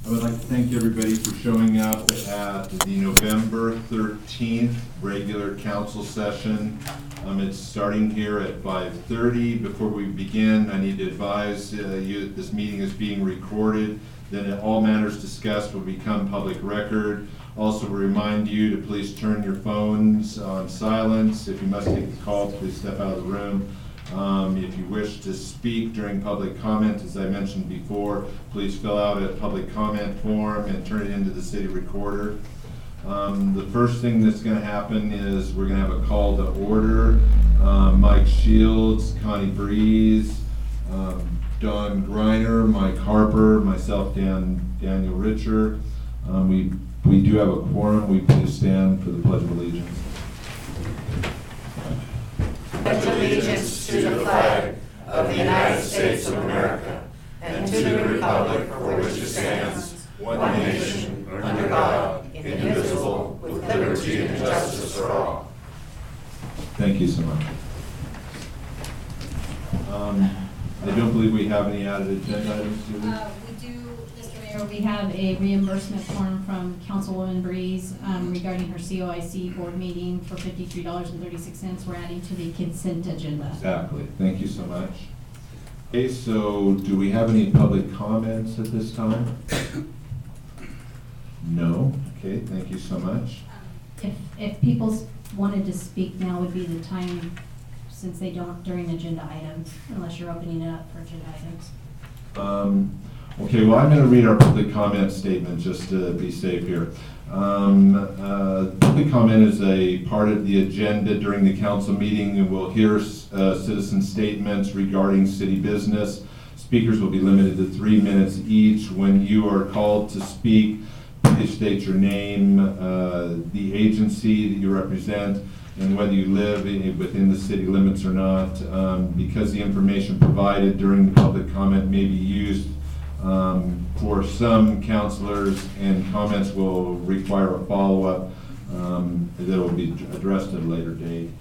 I would like to thank everybody for showing up at the November 13th regular council session. It's starting here at 5:30. Before we begin, I need to advise you that this meeting is being recorded. Then all matters discussed will become public record. Also remind you to please turn your phones on silence. If you must take the call, please step out of the room. If you wish to speak during public comment, as I mentioned before, please fill out a public comment form and turn it into the city recorder. The first thing that's going to happen is we're going to have a call to order. Mike Shields, Connie Breeze, Don Greiner, Mike Harper, myself, Daniel Richer. We do have a quorum. We please stand for the Pledge of Allegiance. Pledge allegiance to the flag of the United States of America and to the republic for which it stands, one nation, under God, indivisible, with liberty and justice for all. Thank you so much. I don't believe we have any added agenda items, do we? We do, Mr. Mayor, we have a reimbursement form from Councilwoman Breeze regarding her COIC board meeting for $53.36. We're adding to the consent agenda. Exactly. Thank you so much. Okay, so do we have any public comments at this time? No. Okay, thank you so much. If people wanted to speak, now would be the time, since they don't during agenda items, unless you're opening it up for agenda items. Okay, well, I'm going to read our public comment statement just to be safe here. Public comment is a part of the agenda during the council meeting, and we'll hear citizen statements regarding city business. Speakers will be limited to 3 minutes each. When you are called to speak, please state your name, the agency that you represent, and whether you live within the city limits or not, because the information provided during the public comment may be used for some counselors, and comments will require a follow-up that will be addressed at a later date.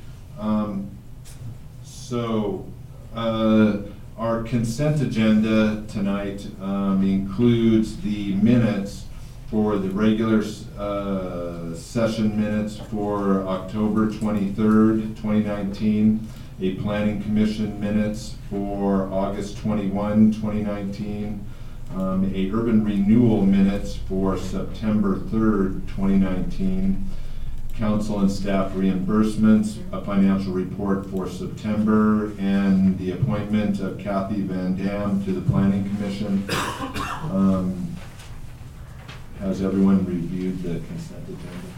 Our consent agenda tonight includes the minutes for the regular session minutes for October 23rd, 2019, a planning commission minutes for August 21, 2019, a urban renewal minutes for September 3rd, 2019, council and staff reimbursements, a financial report for September, and the appointment of Kathy Van Dam to the planning commission. Has everyone reviewed the consent agenda?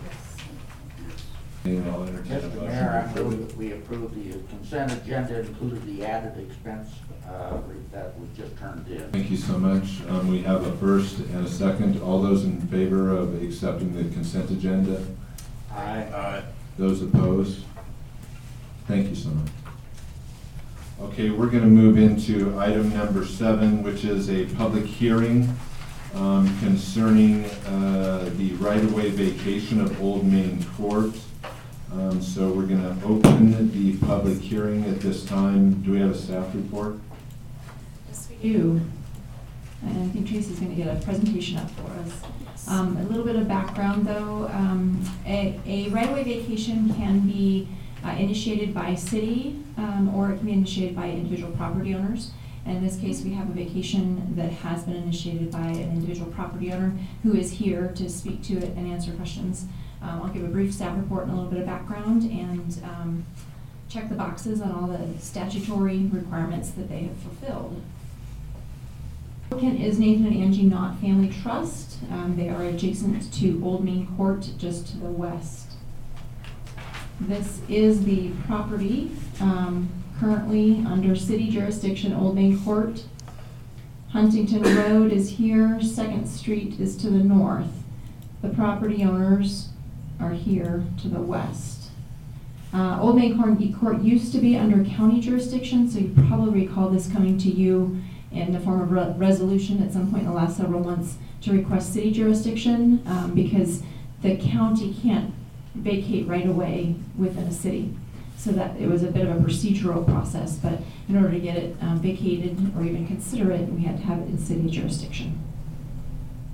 Yes. I'll entertain a Mr. motion. Mayor, I move that we approve the consent agenda, included the added expense that was just turned in. Thank you so much. We have a first and a second. All those in favor of accepting the consent agenda? Aye. Those opposed? Thank you so much. Okay, we're going to move into item number 7, which is a public hearing concerning the right-of-way vacation of Old Main Court. So we're going to open the public hearing at this time. Do we have a staff report? Yes, we do. And I think Tracy's going to get a presentation up for us. A little bit of background, though. A right-of-way vacation can be initiated by city, or it can be initiated by individual property owners. And in this case, we have a vacation that has been initiated by an individual property owner who is here to speak to it and answer questions. I'll give a brief staff report and a little bit of background, and check the boxes on all the statutory requirements that they have fulfilled. The applicant is Nathan and Angie Knott Family Trust. They are adjacent to Old Main Court, just to the west. This is the property currently under city jurisdiction, Old Main Court. Huntington Road is here, 2nd Street is to the north. The property owners are here to the west. Old Main Court used to be under county jurisdiction, so you probably recall this coming to you in the form of resolution at some point in the last several months to request city jurisdiction, because the county can't vacate right away within a city. So that it was a bit of a procedural process, but in order to get it vacated or even consider it, we had to have it in city jurisdiction.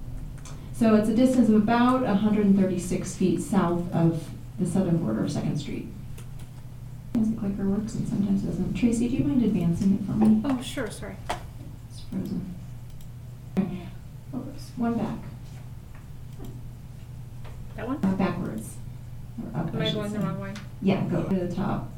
So it's a distance of about 136 feet south of the southern border of 2nd Street. Sometimes the clicker works and sometimes it doesn't. Tracy, do you mind advancing it for me? Oh, sure, sorry. It's frozen. Oops, one back. That one? Backwards. Or up, Am I should going the say. wrong way? Yeah, go to the top.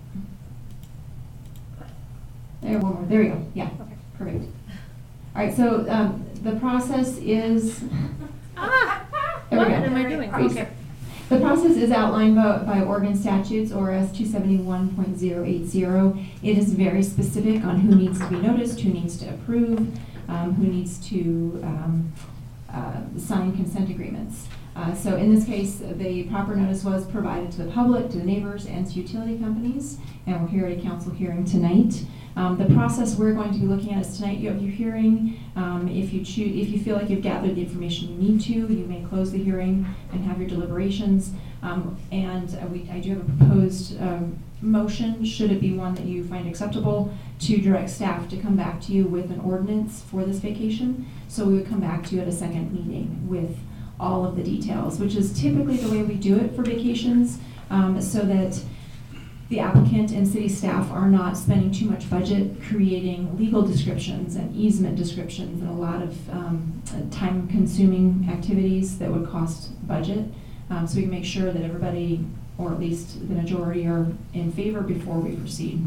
There, one more. There we go. Yeah, Okay. perfect. All right, so the process is. There we What go. am I doing? Great. Okay. The process is outlined by Oregon statutes, ORS 271.080. It is very specific on who needs to be noticed, who needs to approve, who needs to sign consent agreements. So in this case, the proper notice was provided to the public, to the neighbors, and to utility companies, and we're here at a council hearing tonight. The process we're going to be looking at is tonight you have your hearing. If you feel like you've gathered the information you need to, you may close the hearing and have your deliberations. I do have a proposed motion, should it be one that you find acceptable, to direct staff to come back to you with an ordinance for this vacation. So we would come back to you at a second meeting with all of the details, which is typically the way we do it for vacations, so that the applicant and city staff are not spending too much budget creating legal descriptions and easement descriptions and a lot of time-consuming activities that would cost budget. So we can make sure that everybody, or at least the majority, are in favor before we proceed.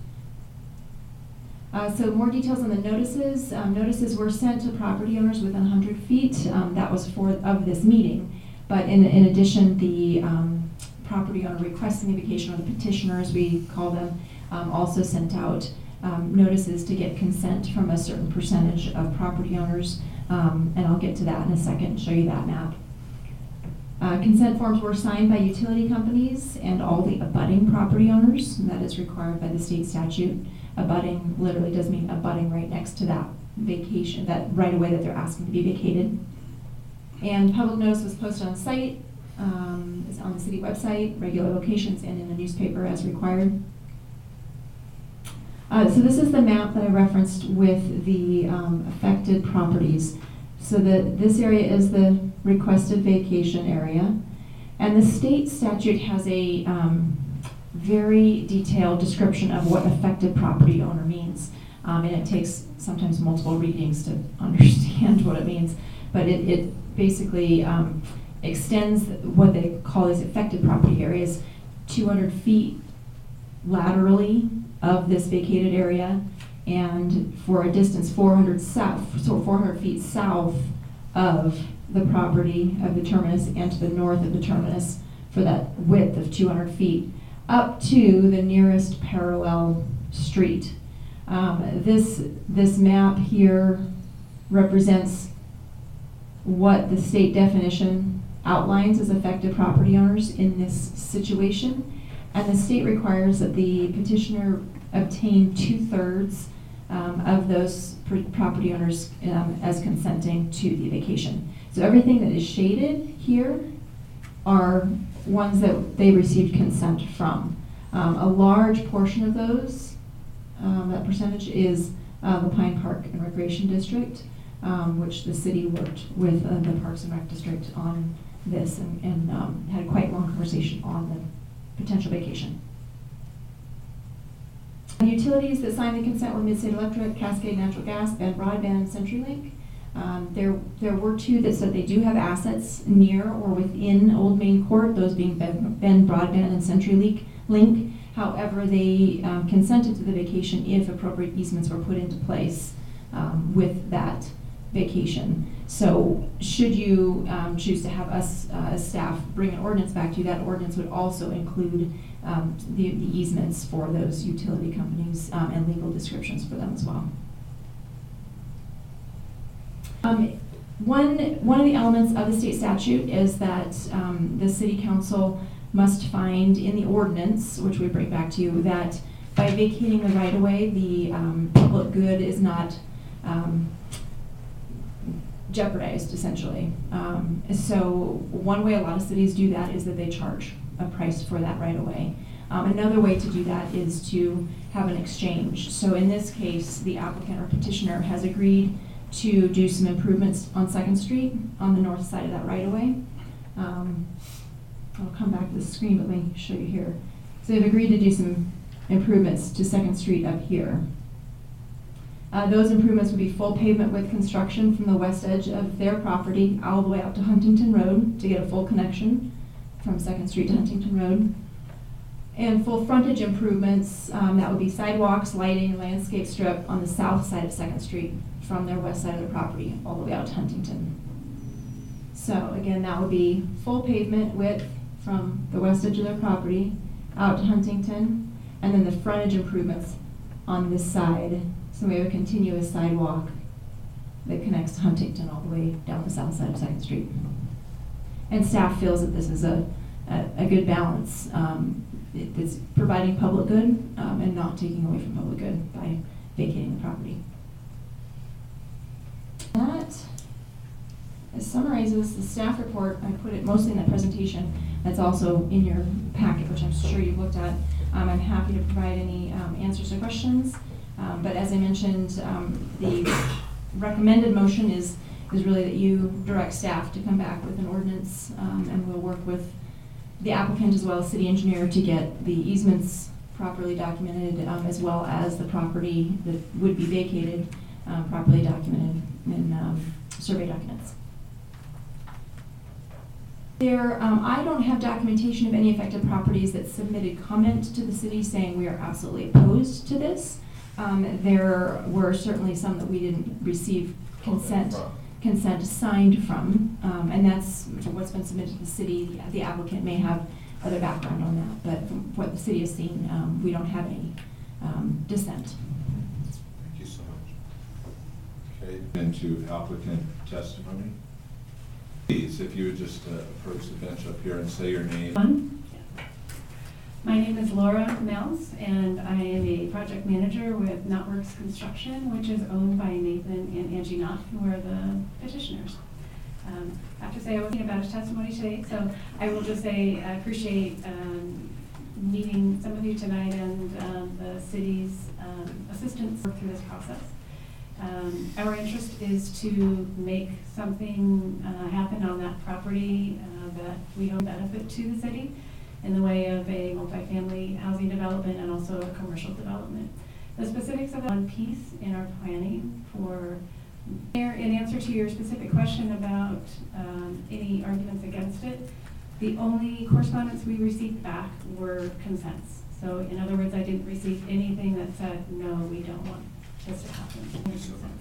So more details on the notices. Notices were sent to property owners within 100 feet. That was of this meeting. But in addition, the property owner requesting the vacation, or the petitioner as we call them, also sent out notices to get consent from a certain percentage of property owners. And I'll get to that in a second, show you that map. Consent forms were signed by utility companies and all the abutting property owners, and that is required by the state statute. Abutting literally does mean abutting right next to that vacation, that right away that they're asking to be vacated. And public notice was posted on site, it's on the city website, regular locations, and in the newspaper as required. So this is the map that I referenced with the affected properties. So this area is the requested vacation area. And the state statute has a very detailed description of what affected property owner means. And it takes sometimes multiple readings to understand what it means. But it basically extends what they call these affected property areas 200 feet laterally of this vacated area, and for a distance 400 feet south of the property of the terminus and to the north of the terminus for that width of 200 feet up to the nearest parallel street. This map here represents what the state definition outlines as affected property owners in this situation, and the state requires that the petitioner obtain 2/3 of those property owners as consenting to the vacation. So everything that is shaded here are ones that they received consent from. A large portion of those, that percentage, is the Pine Park and Recreation District, which the city worked with the Parks and Rec District on this and had quite a long conversation on the potential vacation. The utilities that signed the consent were Midstate Electric, Cascade Natural Gas, Bend Broadband, and CenturyLink. There were two that said they do have assets near or within Old Main Court, those being Bend Broadband and CenturyLink. However, they consented to the vacation if appropriate easements were put into place with that vacation. So should you choose to have us as staff bring an ordinance back to you, that ordinance would also include the easements for those utility companies and legal descriptions for them as well. One of the elements of the state statute is that the city council must find in the ordinance, which we bring back to you, that by vacating the right-of-way, the public good is not jeopardized, essentially. So one way a lot of cities do that is that they charge a price for that right-of-way. Another way to do that is to have an exchange. So in this case, the applicant or petitioner has agreed to do some improvements on Second Street on the north side of that right of way. I'll come back to the screen, but let me show you here. So they've agreed to do some improvements to Second Street up here. Those improvements would be full pavement with construction from the west edge of their property all the way out to Huntington Road to get a full connection from Second Street to Huntington Road. And full frontage improvements, that would be sidewalks, lighting, landscape strip on the south side of Second Street from their west side of the property all the way out to Huntington. So again, that would be full pavement width from the west edge of their property out to Huntington, and then the frontage improvements on this side. So we have a continuous sidewalk that connects Huntington all the way down the south side of Second Street. And staff feels that this is a good balance. It's providing public good and not taking away from public good by vacating the property. That summarizes the staff report. I put it mostly in that presentation that's also in your packet, which I'm sure you've looked at. I'm happy to provide any answers to questions. But as I mentioned, the recommended motion is really that you direct staff to come back with an ordinance, and we'll work with the applicant as well as city engineer to get the easements properly documented, as well as the property that would be vacated properly documented in survey documents. I don't have documentation of any affected properties that submitted comment to the city saying we are absolutely opposed to this. There were certainly some that we didn't receive consent signed from, and that's what's been submitted to the city. The applicant may have other background on that, but from what the city has seen, we don't have any dissent. Thank you so much. Okay, into applicant testimony. Please, if you would just approach the bench up here and say your name. My name is Laura Mills, and I am a project manager with Knotworks Construction, which is owned by Nathan and Angie Knott, who are the petitioners. I have to say I wasn't about his testimony today, so I will just say I appreciate meeting some of you tonight and the city's assistance through this process. Our interest is to make something happen on that property that we hope benefit to the city in the way of a multifamily housing development and also a commercial development. The specifics of one piece in our planning for, in answer to your specific question about any arguments against it, the only correspondence we received back were consents. So in other words, I didn't receive anything that said, no, we don't want this to happen. Thank you so much.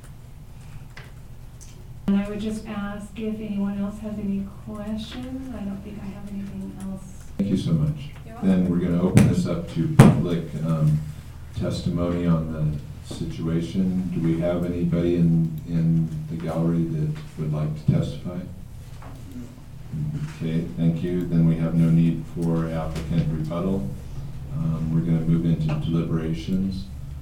And I would just ask if anyone else has any questions. I don't think I have anything else. Thank you so much. Then we're going to open this up to public testimony on the situation. Do we have anybody in the gallery that would like to testify? Okay, thank you. Then we have no need for applicant rebuttal. We're going to move into deliberations.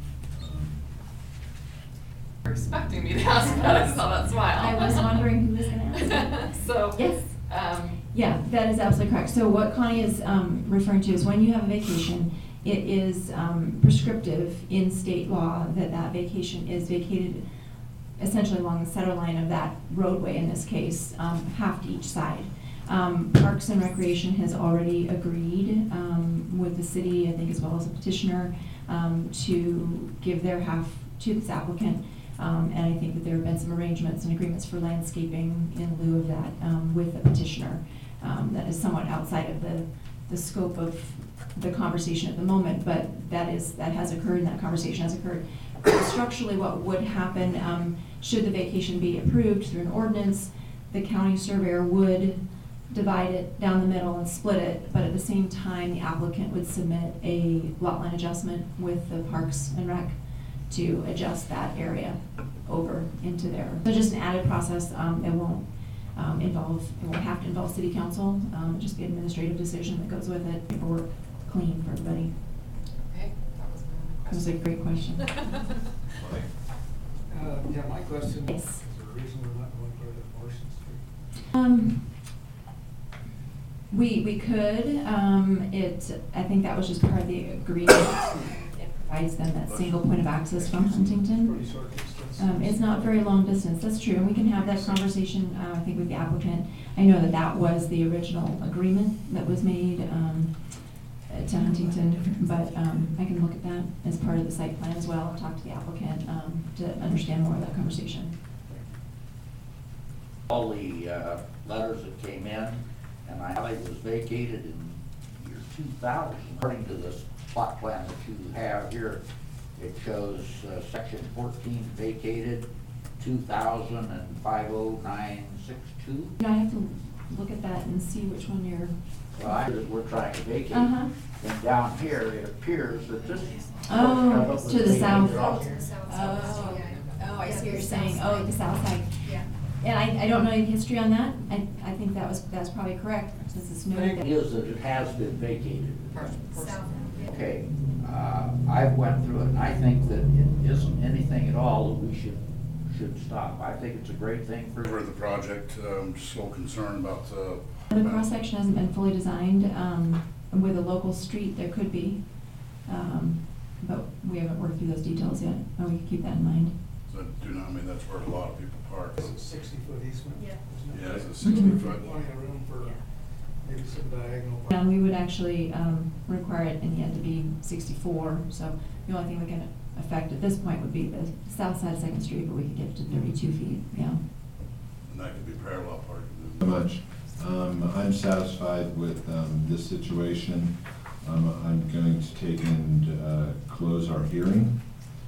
You're expecting me to ask that. I saw that smile. I was wondering who was going to ask. So, Yes. Yeah, that is absolutely correct. So what Connie is referring to is when you have a vacation, it is prescriptive in state law that that vacation is vacated essentially along the center line of that roadway, in this case, half to each side. Parks and Recreation has already agreed with the city, I think as well as a petitioner, to give their half to this applicant. And I think that there have been some arrangements and agreements for landscaping in lieu of that with the petitioner. That is somewhat outside of the scope of the conversation at the moment, but that has occurred and that conversation has occurred. Structurally, what would happen, should the vacation be approved through an ordinance, the county surveyor would divide it down the middle and split it, but at the same time, the applicant would submit a lot line adjustment with the Parks and Rec to adjust that area over into there. So just an added process. It won't have to involve city council. It'll just be an administrative decision that goes with it. Paperwork clean for everybody. okay, that was my That was a great question. Yeah, my question Yes. is the reason we're not going to go to Morrison Street. We could, I think that was just part of the agreement. It provides them that single point of access from Huntington. Pretty short distance. It's not very long distance, that's true, and we can have that conversation, I think, with the applicant. I know that that was the original agreement that was made to Huntington, but I can look at that as part of the site plan as well, and talk to the applicant to understand more of that conversation. All the letters that came in, and I know it was vacated in year 2000. According to this plot plan that you have here, it shows section 14 vacated 2000 and 50962. You know, I have to look at that and see which one you're. Well, we're trying to vacate. Uh-huh. And down here, it appears that this. Oh, to the south. Oh, to the south. Oh, I see what you're saying. Oh, the south side. Yeah. And I don't know the history on that. I think that's probably correct, since it's The noted. thing is that it has been vacated. South. Okay, I went through it, and I think that it isn't anything at all that we should stop. I think it's a great thing for. For the project, I'm just so concerned about The cross-section hasn't been fully designed. With a local street, there could be, but we haven't worked through those details yet. And we can keep that in mind. that's where a lot of people park. It's a 60-foot easement. Yeah. isn't it? Yeah, it's a 60 Mhm. foot. Plenty of room for Yeah. maybe some diagonal. And we would actually require it in the end to be 64, so the only thing that can affect at this point would be the south side of Second Street, but we could get it to 32 feet, yeah. And that could be parallel parking. So much. I'm satisfied with this situation. I'm going to take and close our hearing.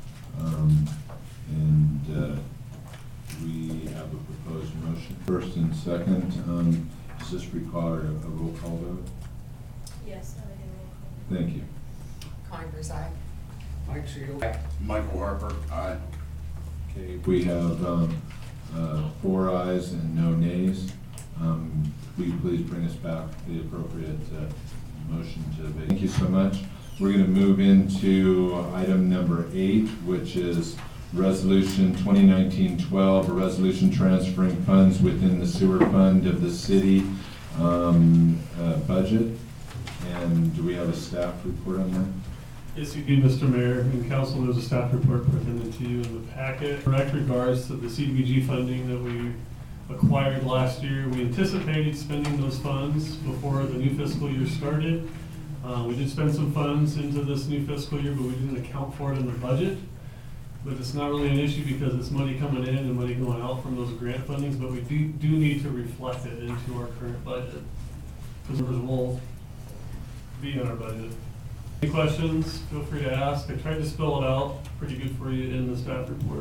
And we have a proposed motion. First and second, does this require a roll call vote? Yes, I think it will. Thank you. Converse, aye. Mike Shield. Michael Harper, aye. Okay, we have 4 ayes and no nays. Will you please bring us back the appropriate motion to the. Thank you so much. We're going to move into item number 8, which is Resolution 2019-12, a resolution transferring funds within the sewer fund of the city budget. And do we have a staff report on that? Yes, you do, Mr. Mayor and Council. There's a staff report presented to you in the packet. In direct regards to the CDBG funding that we acquired last year, we anticipated spending those funds before the new fiscal year started. We did spend some funds into this new fiscal year, but we didn't account for it in the budget. But it's not really an issue because it's money coming in and money going out from those grant fundings, but we do need to reflect it into our current budget. Because it will be in our budget. Any questions, feel free to ask. I tried to spell it out pretty good for you in the staff report.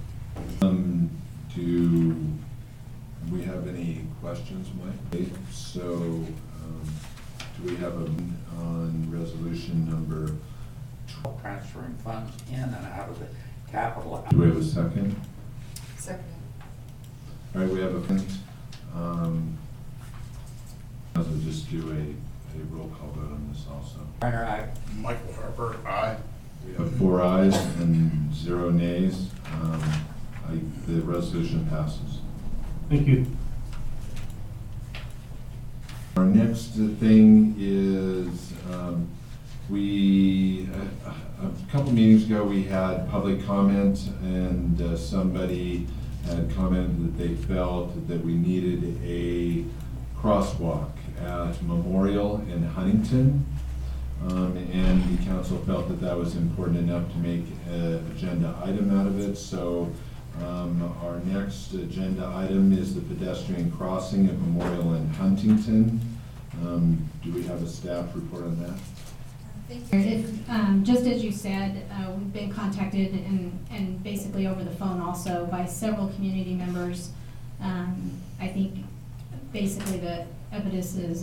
Do we have any questions, Mike? So, do we have on resolution number 12? Transferring funds in and out of the capital. Do we have a second? Second. All right, we have a second. I'll just do a roll call vote on this also. Reiner, aye. Michael Harper, aye. We have 4 ayes and 0 nays. The resolution passes. Thank you. Our next thing is, a couple meetings ago, we had public comment, and somebody had commented that they felt that we needed a crosswalk at Memorial in Huntington. And the council felt that that was important enough to make an agenda item out of it. So our next agenda item is the pedestrian crossing at Memorial in Huntington. Do we have a staff report on that? Just as you said, we've been contacted and basically over the phone also by several community members. I think basically the impetus is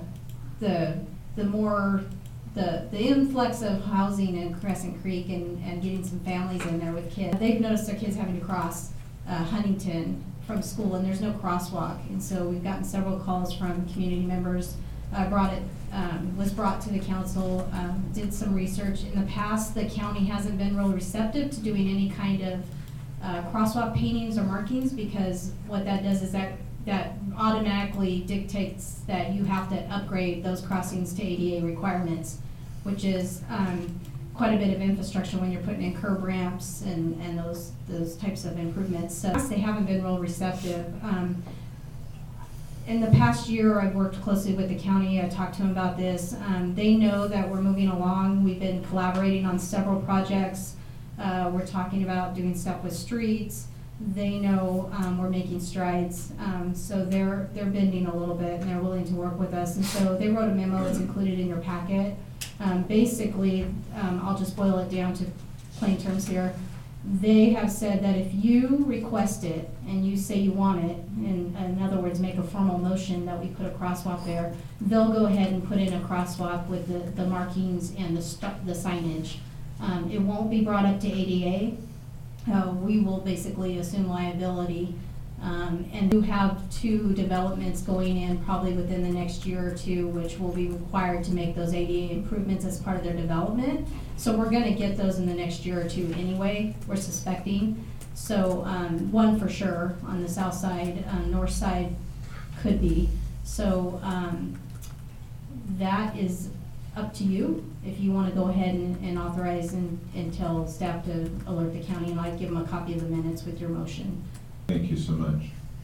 the influx of housing in Crescent Creek and getting some families in there with kids. They've noticed their kids having to cross Huntington from school, and there's no crosswalk. And so we've gotten several calls from community members. Was brought to the council, did some research. In the past, the county hasn't been real receptive to doing any kind of crosswalk paintings or markings, because what that does is that automatically dictates that you have to upgrade those crossings to ADA requirements, which is quite a bit of infrastructure when you're putting in curb ramps and those types of improvements. So they haven't been real receptive. In the past year, I've worked closely with the county. I talked to them about this. They know that we're moving along. We've been collaborating on several projects. We're talking about doing stuff with streets. They know we're making strides. So they're bending a little bit and they're willing to work with us. And so they wrote a memo that's included in your packet. Basically, I'll just boil it down to plain terms here. They have said that if you request it and you say you want it, in other words, make a formal motion that we put a crosswalk there, they'll go ahead and put in a crosswalk with the markings and the signage. It won't be brought up to ADA. We will basically assume liability. And you have 2 developments going in probably within the next year or 2, which will be required to make those ADA improvements as part of their development. So we're gonna get those in the next year or 2 anyway, we're suspecting. So one for sure on the south side, north side could be. So that is up to you if you wanna go ahead and authorize and tell staff to alert the county, and I'd give them a copy of the minutes with your motion. Thank you so much.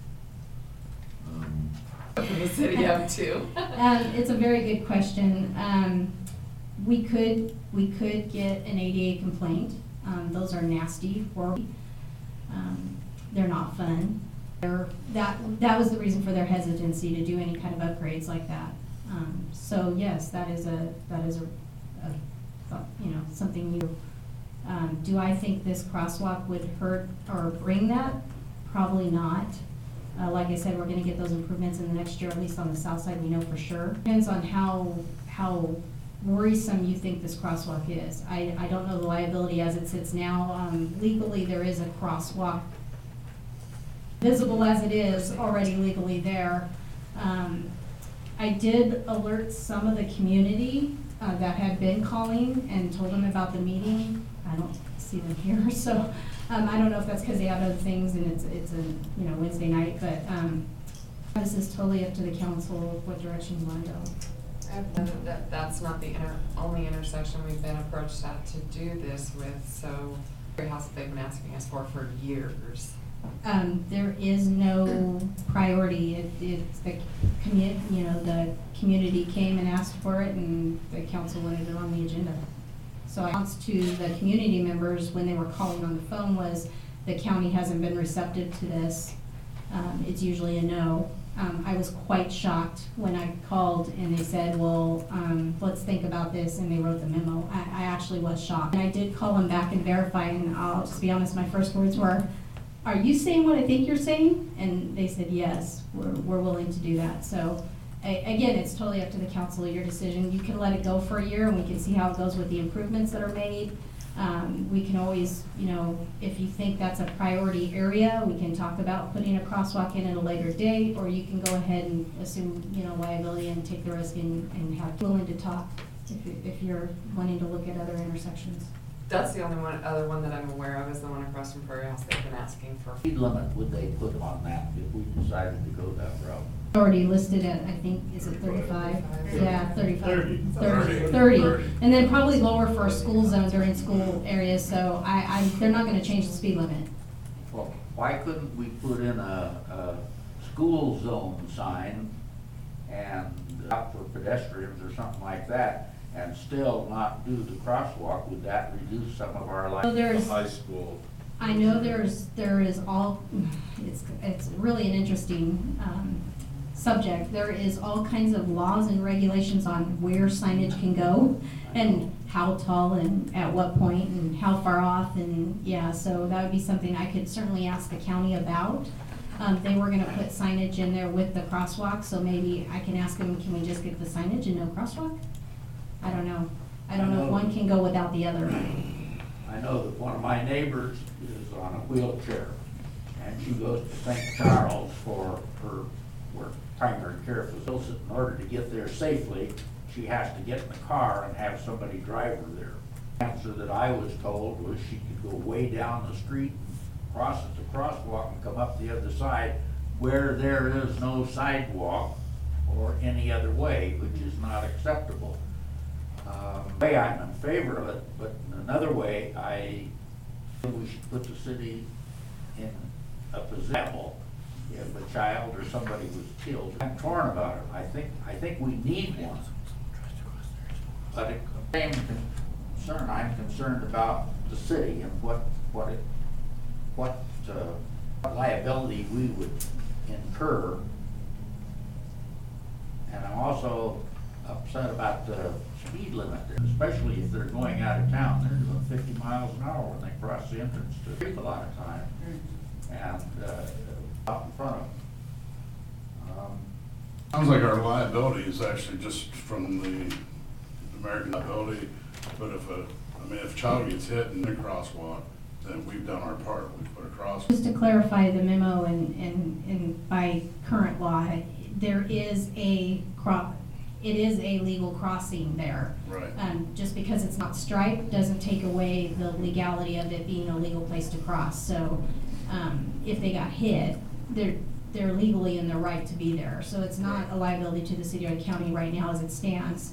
The city have too. It's a very good question. We could get an ADA complaint. Those are nasty, horrible. They're not fun. That was the reason for their hesitancy to do any kind of upgrades like that. So yes, that is a something you. Do I think this crosswalk would hurt or bring that? Probably not. Like I said, we're gonna get those improvements in the next year, at least on the south side, we know for sure. Depends on how worrisome you think this crosswalk is. I don't know the liability as it sits now. Legally, there is a crosswalk, visible as it is, already legally there. I did alert some of the community that had been calling and told them about the meeting. I don't see them here, so I don't know if that's because they have other things and it's a Wednesday night, but this is totally up to the council what direction you want to go. That's not the only intersection we've been approached at to do this with, so every house that they've been asking us for years. There is no priority. It's the community came and asked for it, and the council wanted it on the agenda. So my response to the community members when they were calling on the phone was, the county hasn't been receptive to this. It's usually a no. I was quite shocked when I called and they said, well, let's think about this, and they wrote the memo. I actually was shocked. And I did call them back and verify, and I'll just be honest, my first words were, are you saying what I think you're saying? And they said, yes, we're willing to do that. So again, it's totally up to the council, your decision. You can let it go for a year and we can see how it goes with the improvements that are made. We can always, if you think that's a priority area, we can talk about putting a crosswalk in at a later date, or you can go ahead and assume, liability and take the risk and have willing to talk if you're wanting to look at other intersections. That's the only other one that I'm aware of, is the one across from Prairie House they've been asking for. Speed limit would they put on that if we decided to go that route? Already listed at, I think, is it 35? Yeah, 35. 30. 30. And then probably lower for a school zone during school areas, so they're not gonna change the speed limit. Well, why couldn't we put in a school zone sign and out for pedestrians or something like that, and still not do the crosswalk? Would that reduce some of our life? So there's, High school. I know there is all, it's really an interesting subject. There is all kinds of laws and regulations on where signage can go and how tall and at what point and how far off, and yeah, so that would be something I could certainly ask the county about. They were gonna put signage in there with the crosswalk, so maybe I can ask them, can we just get the signage and no crosswalk? I don't know. I don't know if one can go without the other. I know that one of my neighbors is on a wheelchair, and she goes to St. Charles for her primary care facility. In order to get there safely, she has to get in the car and have somebody drive her there. The answer that I was told was she could go way down the street, cross at the crosswalk, and come up the other side where there is no sidewalk or any other way, which is not acceptable. Way I'm in favor of it, but in another way, I think we should put the city in a position if a child or somebody was killed. I'm torn about it. I think we need one. But at the same concern, I'm concerned about the city and what liability we would incur. And I'm also upset about the speed limit, especially if they're going out of town. They're doing 50 miles an hour when they cross the entrance to the street a lot of time. And out in front of them. Sounds like our liability is actually just from the American liability, but if a child gets hit in the crosswalk, then we've done our part, we put a crosswalk. Just to clarify the memo and by current law, there is it is a legal crossing there. Right. Just because it's not striped doesn't take away the legality of it being a legal place to cross. So if they got hit, they're legally in their right to be there. So it's not a liability to the city or the county right now as it stands.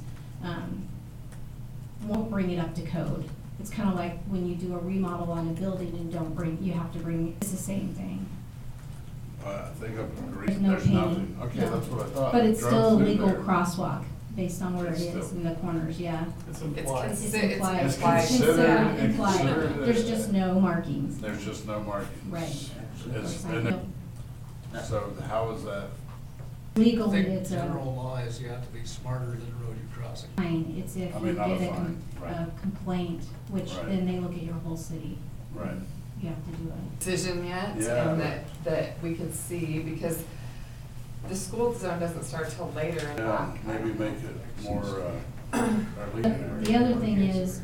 Won't bring it up to code. It's kind of like when you do a remodel on a building and you have to bring, it's the same thing. I think I'm There's agreeing, no there's pain. nothing. Okay, No. that's what I thought. But it's Drove still a through legal there. crosswalk based on where it It's is still- in the corners, yeah. It's It's implied. It's It's implied. It's implied. considered- Implied. considered There's as- just no markings. There's just no markings. Right. It's- and so how is that? I Legally, think it's general law is you have to be smarter than the road you're crossing. fine. It's if I you mean, not a get fine, right. a complaint, which Right. then they look at your whole city. Right. You have to do it. Decision yet, Yeah. and that we could see, because the school zone doesn't start till later in the Yeah, month. maybe make it more, The other thing is,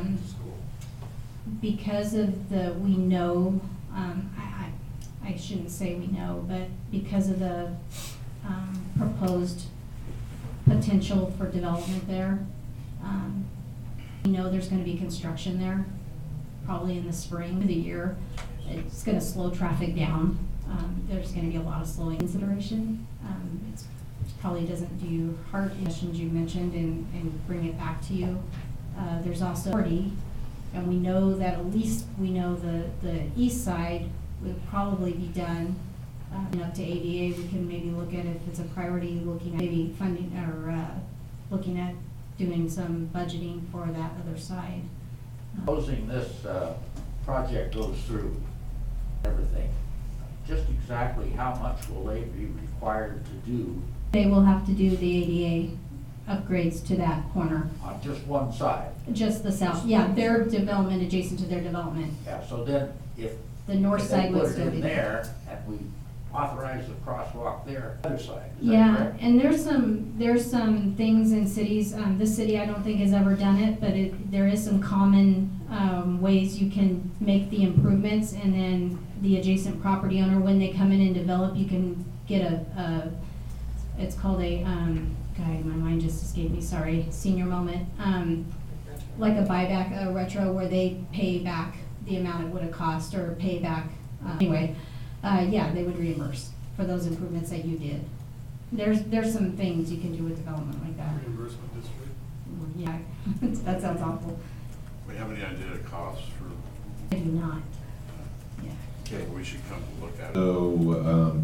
because of we know, I shouldn't say we know, but because of the proposed potential for development there, we know there's gonna be construction there, probably in the spring of the year. It's gonna slow traffic down. There's gonna be a lot of slowing consideration. It probably doesn't do heart issues you mentioned and bring it back to you. There's also 40, and we know that at least we know the east side would probably be done. Up to ADA, we can maybe look at if it's a priority, looking at maybe funding or looking at doing some budgeting for that other side. Supposing this project goes through, everything, just exactly how much will they be required to do They will have to do the ADA upgrades to that corner, on just one side? just the south, yeah, their development adjacent to their development. Yeah, so then if The north if they side would put it still in be there and we authorize the crosswalk there, other side, is that Yeah, correct? and there's some things in cities, this city I don't think has ever done it, but there is some common, ways you can make the improvements, and then the adjacent property owner, when they come in and develop, you can get it's called God, my mind just escaped me, sorry, senior moment, like a buyback, a retro, where they pay back the amount it would have cost, or pay back, anyway, yeah, they would reimburse for those improvements that you did. There's some things you can do with development like that. Reimbursement district. Yeah, that sounds awful. we have any idea of costs for, I do not. Yeah. okay, we should come look at it. So,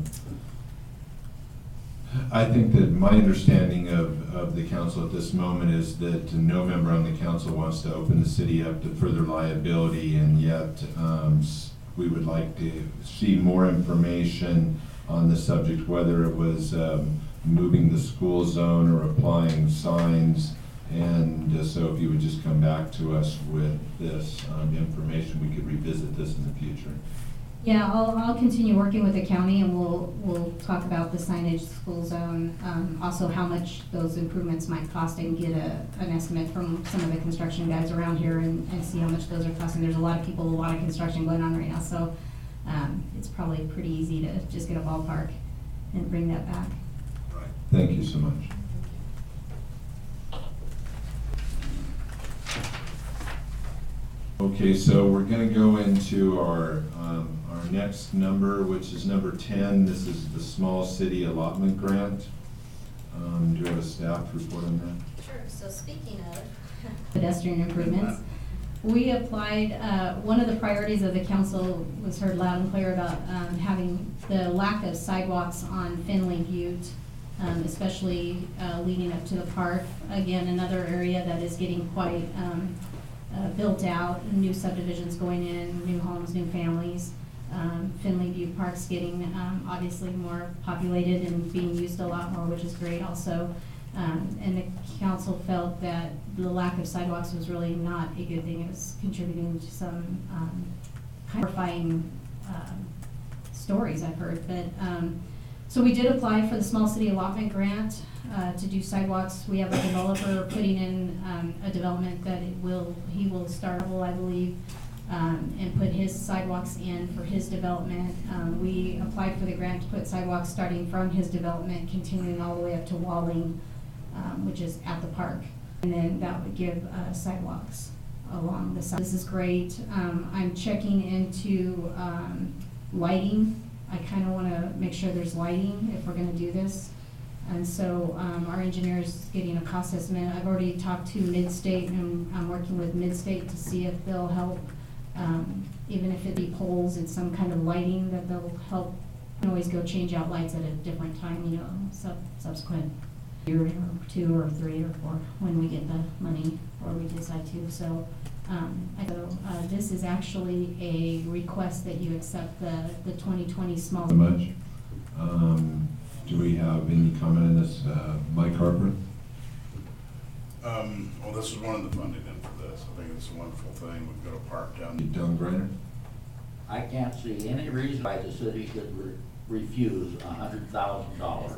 I think that my understanding of the council at this moment is that no member on the council wants to open the city up to further liability, and yet we would like to see more information on the subject, whether it was moving the school zone or applying signs. And so if you would just come back to us with this information, we could revisit this in the future. Yeah, I'll continue working with the county, and we'll talk about the signage, school zone, also how much those improvements might cost, and get an estimate from some of the construction guys around here, and see how much those are costing. There's a lot of people, a lot of construction going on right now, so it's probably pretty easy to just get a ballpark and bring that back. Right. Thank you so much. Okay, so we're gonna go into our next number, which is number 10. This is the Small City Allotment Grant. Do you have a staff report on that? Sure, so speaking of, pedestrian improvements. We applied, one of the priorities of the council was heard loud and clear about having the lack of sidewalks on Finley Butte, especially leading up to the park. Again, another area that is getting quite built out, new subdivisions going in, new homes, new families. Finley Butte Park's getting obviously more populated and being used a lot more, which is great also. And the council felt that the lack of sidewalks was really not a good thing. It was contributing to some kind of horrifying stories I've heard. But so we did apply for the small city allotment grant to do sidewalks. We have a developer putting in a development that he will start, I believe, and put his sidewalks in for his development. We applied for the grant to put sidewalks starting from his development, continuing all the way up to Walling, which is at the park. And then that would give sidewalks along the side. This is great. I'm checking into lighting. I kind of want to make sure there's lighting if we're going to do this. And so our engineer's getting a cost estimate. I've already talked to Midstate, and I'm working with Midstate to see if they'll help, even if it be poles and some kind of lighting that they'll help. You can always go change out lights at a different time, you know, subsequent year or 2 or 3 or 4 when we get the money or we decide to. So this is actually a request that you accept the 2020 small. So much. Do we have any comment on this, Mike Harper? Well, this is one of the funding in for this. I think it's a wonderful thing. We've got a park down. Dylan Greiner? I can't see any reason why the city should refuse $100,000.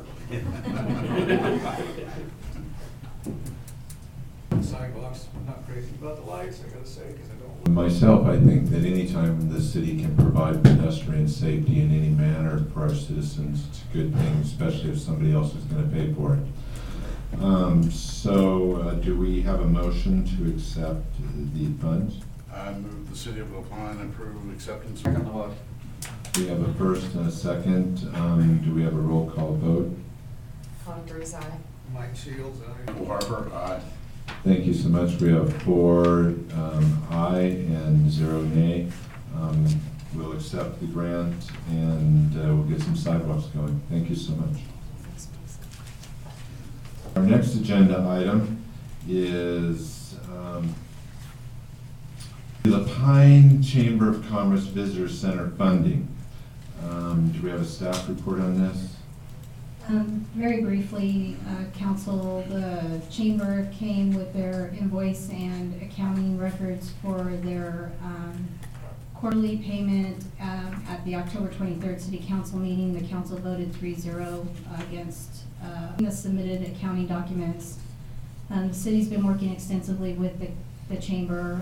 Sidewalks, I'm not crazy about the lights, I gotta say, because I don't. Myself, I think that anytime the city can provide pedestrian safety in any manner for our citizens, it's a good thing, especially if somebody else is going to pay for it. Do we have a motion to accept the funds? I move the city of LaPlante approve acceptance. Second motion. We have a first and a second. Do we have a roll call vote? Humphries, aye. Mike Shields, aye. Paul Harper, aye. Thank you so much. We have 4 aye and 0 nay. We'll accept the grant and we'll get some sidewalks going. Thank you so much. Our next agenda item is the Pine Chamber of Commerce Visitor Center funding. Do we have a staff report on this? Very briefly, council, the chamber came with their invoice and accounting records for their quarterly payment at the October 23rd city council meeting. The council voted 3-0 against the submitted accounting documents. The city's been working extensively with the chamber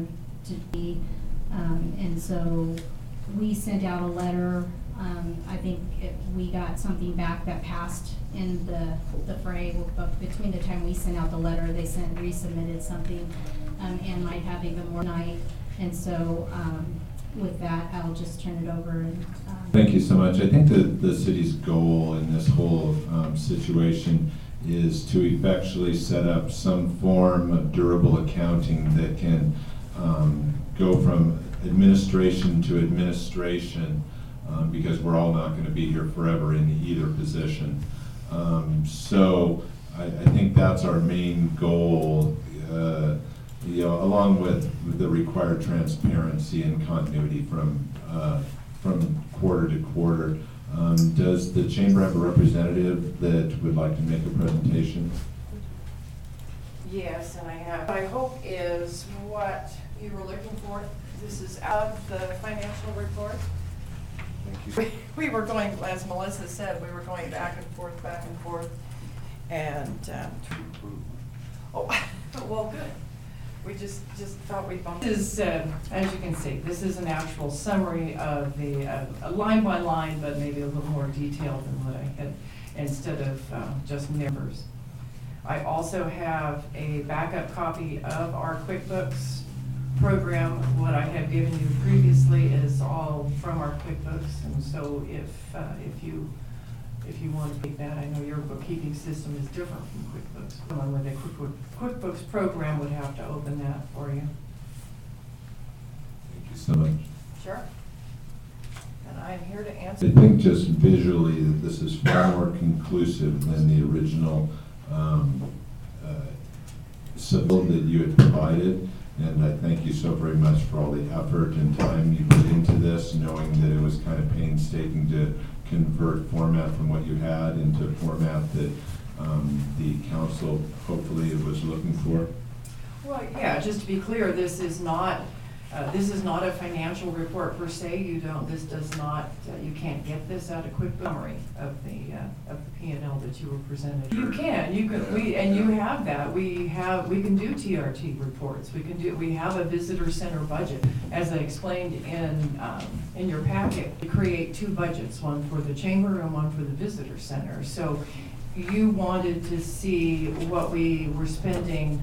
and so we sent out a letter. I think we got something back that passed in the fray, but between the time we sent out the letter, they resubmitted something and might have even more tonight. And so with that, I'll just turn it over. And, Thank you so much. I think that the city's goal in this whole situation is to effectually set up some form of durable accounting that can go from administration to administration, because we're all not going to be here forever in either position. So I think that's our main goal, along with the required transparency and continuity from quarter to quarter. Does the chamber have a representative that would like to make a presentation? Yes, and I have. What I hope is what you were looking for. This is out of the financial report. Thank you. We were going, as Melissa said, we were going back and forth, and, oh, well, good. We just thought we'd bump. This is, as you can see, this is an actual summary of the, line by line, but maybe a little more detailed than what I had, instead of just numbers. I also have a backup copy of our QuickBooks program. What I have given you previously is all from our QuickBooks, and so if you if you want to take that. I know your bookkeeping system is different from QuickBooks. Someone with a QuickBooks program would have to open that for you. Thank you so much. Sure. And I'm here to I answer. think just visually that this is far more conclusive than the original submittal that you had provided. And I thank you so very much for all the effort and time you put into this, knowing that it was kind of painstaking to convert format from what you had into format that the council hopefully was looking for. Well, yeah, just to be clear, this is not a financial report per se. This does not, you can't get this out of quick summary of the P&L that you were presented. You can, and you have that. We can do TRT reports. We have a visitor center budget. As I explained in your packet, we create two budgets, one for the chamber and one for the visitor center. So you wanted to see what we were spending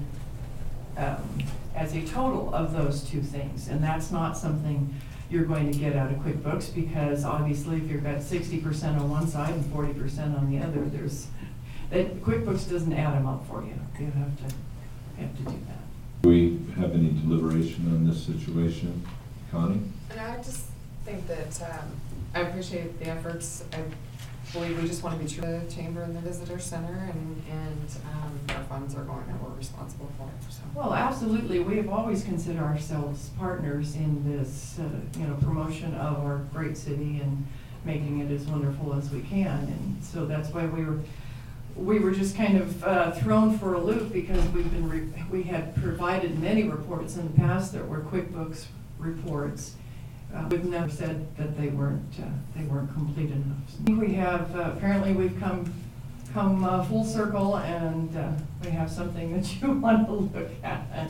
as a total of those two things. And that's not something you're going to get out of QuickBooks, because obviously if you've got 60% on one side and 40% on the other, QuickBooks doesn't add them up for you. You have to do that. Do we have any deliberation on this situation? Connie? And I just think that I appreciate the efforts. I believe we just want to be true to the chamber and the visitor center, and our funds are going that we're responsible for. So. Well, absolutely. We have always considered ourselves partners in this, promotion of our great city and making it as wonderful as we can. And so that's why we were just kind of thrown for a loop, because we had provided many reports in the past that were QuickBooks reports. We've never said that they weren't complete enough. We have apparently we've come full circle, and we have something that you want to look at. I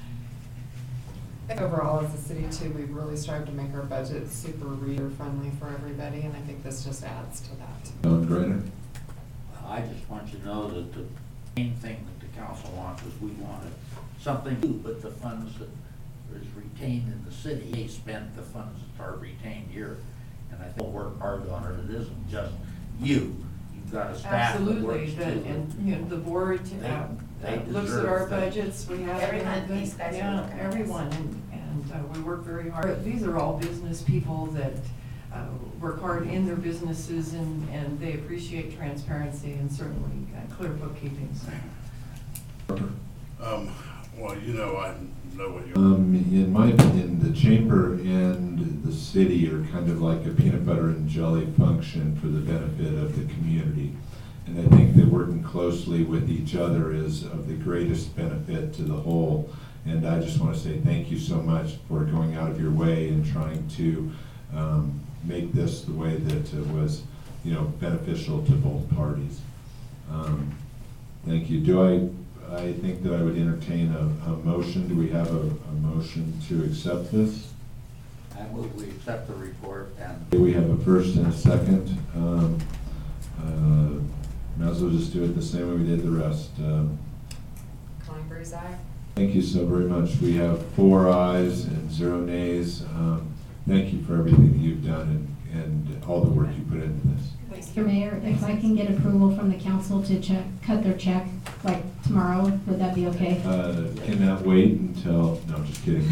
think overall as a city too, we've really strived to make our budget super reader friendly for everybody, and I think this just adds to that. Ellen Greiner? I just want you to know that the main thing that the council wants is we wanted something to do with the funds that is retained in the city. They spent the funds that are retained here, and I think we'll work hard on it. It isn't just you. You've got a staff that works too. And the board They looks at our deserve that. budgets. We have Everyone, these guys are looking at us. everyone, and we work very hard. These are all business people that work hard in their businesses, and they appreciate transparency and certainly clear bookkeeping. So. Well, I know what you're. In my opinion, the chamber and the city are kind of like a peanut butter and jelly function for the benefit of the community. And I think that working closely with each other is of the greatest benefit to the whole. And I just want to say thank you so much for going out of your way and trying to make this the way that it was, beneficial to both parties. Thank you. I think that I would entertain a motion. Do we have a motion to accept this? I move we accept the report and. We have a first and a second. Might as well just do it the same way we did the rest. Connie Breeze, aye. Thank you so very much. We have 4 ayes and 0 nays. Thank you for everything that you've done and all the work you put into this. Mr. Mayor, if I can get approval from the council to cut their check like tomorrow, would that be okay? Can that wait until, no, just kidding.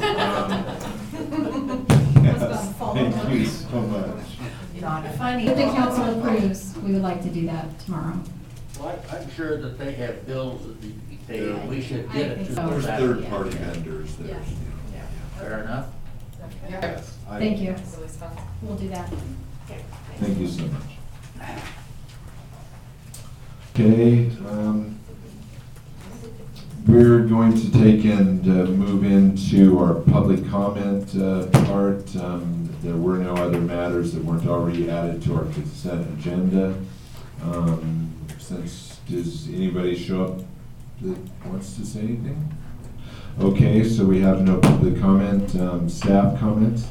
Yes, thank you so much. Not funny. If the council approves, we would like to do that tomorrow. Well, I'm sure that they have bills that need to be paid. Yeah. We should I get it think to so. them. There's Yeah. third-party vendors that are, Yeah. Fair enough? Yes. Thank you. Really fun. We'll do that. Thank you so much. Okay, we're going to take and move into our public comment part. There were no other matters that weren't already added to our consent agenda. Does anybody show up that wants to say anything? Okay, so we have no public comment. Staff comments?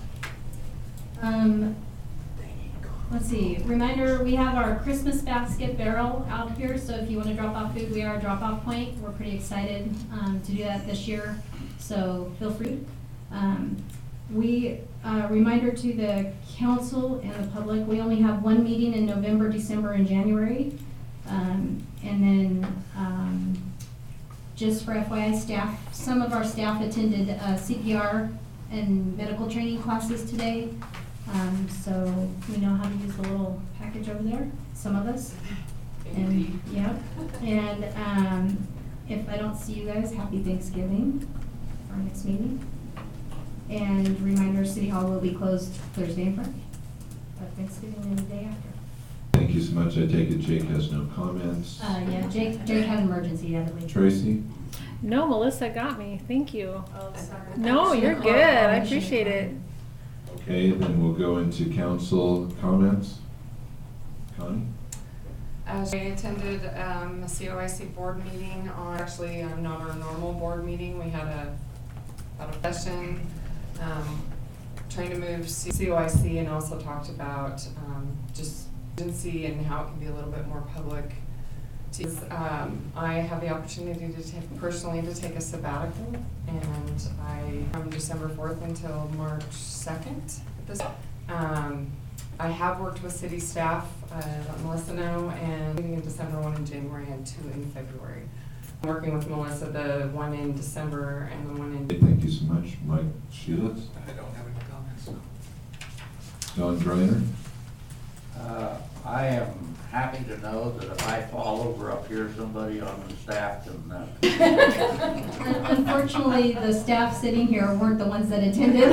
Let's see, reminder, we have our Christmas basket barrel out here, so if you want to drop off food, we are a drop-off point. We're pretty excited to do that this year, so feel free. Reminder to the council and the public, we only have one meeting in November, December, and January. And then, just for FYI staff, some of our staff attended CPR and medical training classes today. So we know how to use the little package over there, some of us. And, yep. And if I don't see you guys, happy Thanksgiving for our next meeting. And reminder, City Hall will be closed Thursday and Friday, but Thanksgiving and the day after. Thank you so much. I take it Jake has no comments. Yeah, Jake had an emergency, he had to leave. Tracy? No, Melissa got me. Thank you. Oh, sorry. No, you're good. I appreciate it. Okay, then we'll go into council comments. Connie? I attended a COIC board meeting actually not our normal board meeting. We had a session trying to move COIC and also talked about just agency and how it can be a little bit more public. I have the opportunity to personally take a sabbatical, and from December 4th until March 2nd. I have worked with city staff, let Melissa know, and meeting in December, 1 in January, and 2 in February. I'm working with Melissa, the one in December and the one in... Thank you so much. Mike Sheelitz? I don't have any comments, no. John Greiner? I am happy to know that if I fall over up here, somebody on the staff can, Unfortunately, the staff sitting here weren't the ones that attended.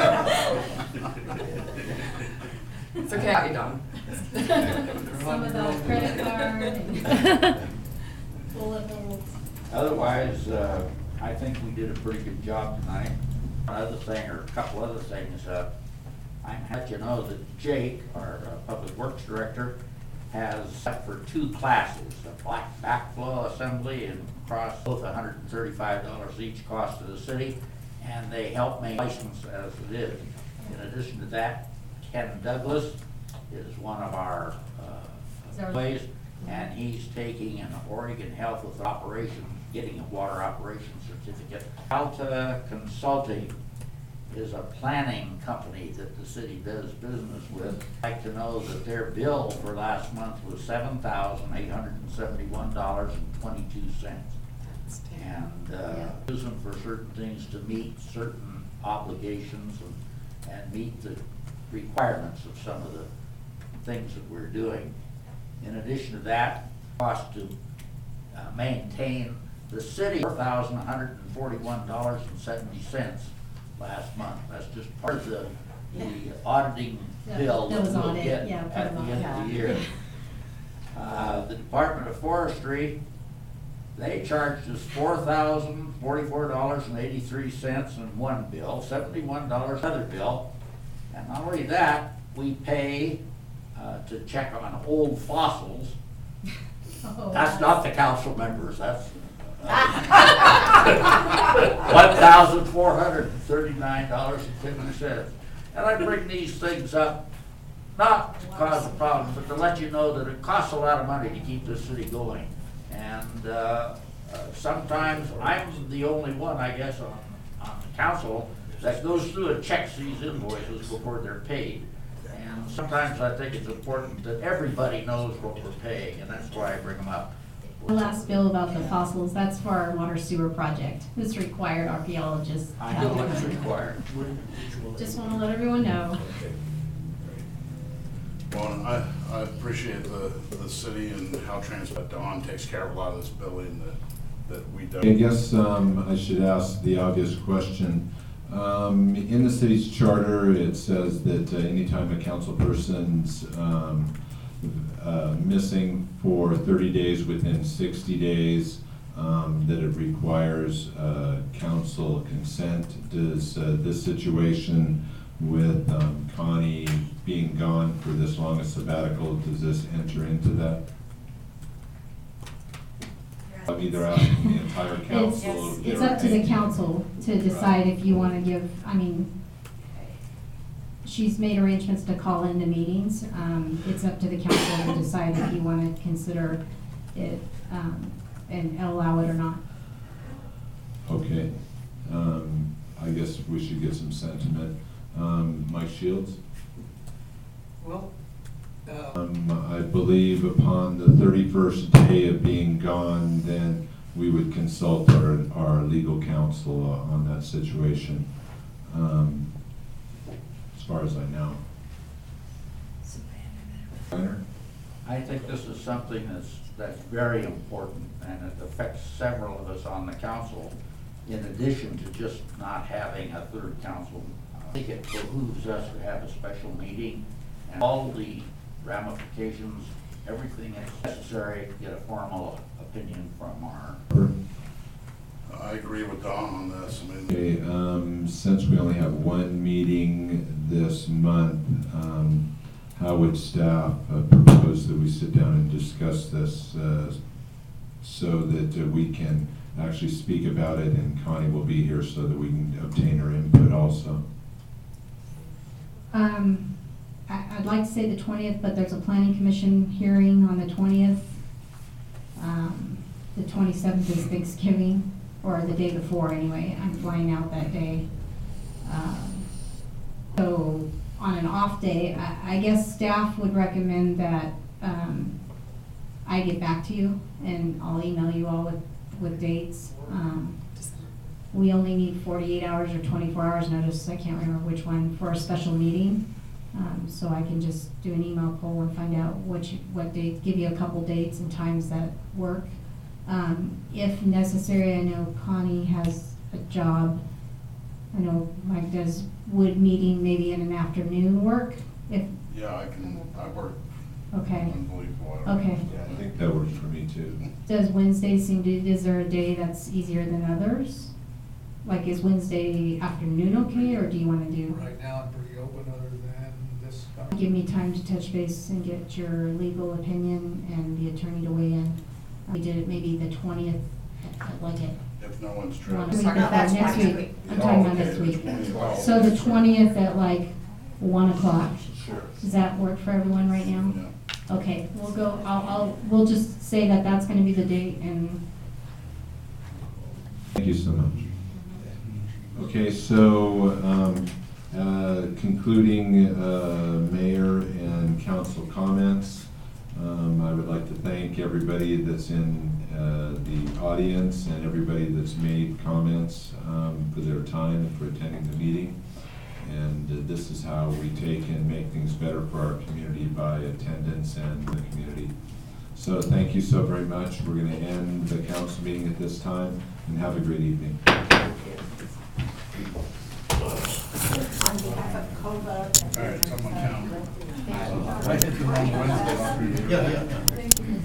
It's okay, I got you done. Some of the credit card and bullet holes. Otherwise, I think we did a pretty good job tonight. Another thing, or a couple other things, I can let you know that Jake, our Public Works Director, has set for 2 classes, a black backflow assembly and cost both $135 each cost to the city, and they help me license as it is. In addition to that, Ken Douglas is one of our employees, and he's taking an Oregon Health with Operations, getting a water operations certificate. Alta Consulting is a planning company that the city does business with. I'd like to know that their bill for last month was $7,871.22. And use them for certain things to meet certain obligations and meet the requirements of some of the things that we're doing. In addition to that, cost to maintain the city, $4,141.70 last month. That's just part of the auditing bill that we'll get at the end of the year. The Department of Forestry, they charged us $4,044.83 in one bill, $71 other bill. And not only that, we pay to check on old fossils. Oh, That's not the council members, that's $1,439.50. And I bring these things up not to cause a problem, but to let you know that it costs a lot of money to keep this city going. And sometimes I'm the only one, I guess, on the council that goes through and checks these invoices before they're paid. And sometimes I think it's important that everybody knows what we're paying, and that's why I bring them up. The last bill about the fossils, that's for our water sewer project. This required archaeologists. I know what's required. Just want to let everyone know. Well, I appreciate the city and how transparent Dawn takes care of a lot of this billing that we do. I guess I should ask the obvious question. In the city's charter, it says that anytime a council person's missing for 30 days within 60 days, that it requires council consent. Does this situation with Connie being gone for this long a sabbatical, does this enter into that? I'm either asking the entire council. It's up to the council to decide if you want to give, she's made arrangements to call into meetings. It's up to the council to decide if you want to consider it and allow it or not. Okay. I guess we should get some sentiment. Mike Shields? Well, I believe upon the 31st day of being gone, then we would consult our legal counsel on that situation, as far as I know. Reiner? I think this is something that's very important, and it affects several of us on the council, in addition to just not having a third council. I think it behooves us to have a special meeting, and all the ramifications, everything that's necessary, to get a formal opinion from our. I agree with Don on this. I mean, Okay, since we only have one meeting this month, how would staff propose that we sit down and discuss this so that we can actually speak about it, and Connie will be here so that we can obtain her input also? I'd like to say the 20th, but there's a planning commission hearing on the 20th. The 27th is Thanksgiving, or the day before anyway. I'm flying out that day. So on an off day, I guess staff would recommend that I get back to you, and I'll email you all with dates. We only need 48 hours or 24 hours notice, I can't remember which one, for a special meeting. So I can just do an email poll and find out what dates, give you a couple dates and times that work. If necessary, I know Connie has a job. I know Mike does. Would meeting maybe in an afternoon work? If yeah, I work okay. unbelievable. Okay. Yeah, I think that works for me too. Does Wednesday seem to? Is there a day that's easier than others? Like, is Wednesday afternoon okay, or do you want to do? right now I'm pretty open other than this. Give me time to touch base and get your legal opinion and the attorney to weigh in. We did it maybe the 20th, like it. If no one's Week trying. before that's next next week. I'm talking about Okay, next the week. 20th. So the 20th at like 1 o'clock. Sure. Does that work for everyone right now? Yeah. Okay, we'll go, we'll just say that that's gonna be the date, and Thank you so much. Okay, so concluding mayor and council comments, I would like to thank everybody that's in the audience and everybody that's made comments for their time and for attending the meeting. And this is how we take and make things better for our community, by attendance and the community. So thank you so very much. We're going to end the council meeting at this time, and have a great evening. On behalf of COVA. All right, someone count. Thank you. Yeah.